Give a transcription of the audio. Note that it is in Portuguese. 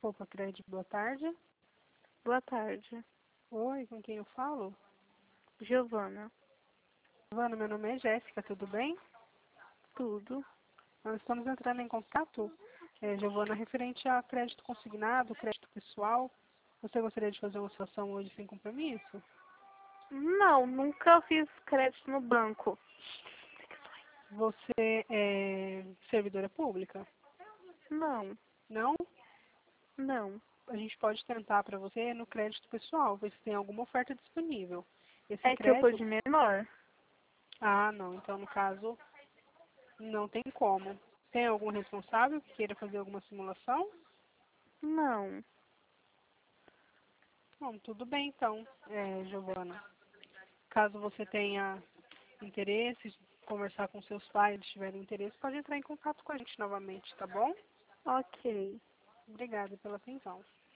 Copa Crédito, boa tarde. Boa tarde, Oi, com quem eu falo? Giovana. Giovana, meu nome é Jéssica, tudo bem? Tudo? Nós estamos entrando em contato, Giovana, referente a crédito consignado, crédito pessoal. Você gostaria de fazer uma situação hoje sem compromisso? Não, nunca fiz crédito no banco. Você é servidora pública? Não, Não? não. A gente pode tentar para você no crédito pessoal, ver se tem alguma oferta disponível. Esse É que eu sou crédito... de menor? Ah, não. Então, no caso, não tem como. Tem algum responsável que queira fazer alguma simulação? Não. Bom, tudo bem então, Giovana. Caso você tenha interesse, conversar com seus pais, eles tiverem interesse, pode entrar em contato com a gente novamente, tá bom? Ok. Obrigada pela atenção.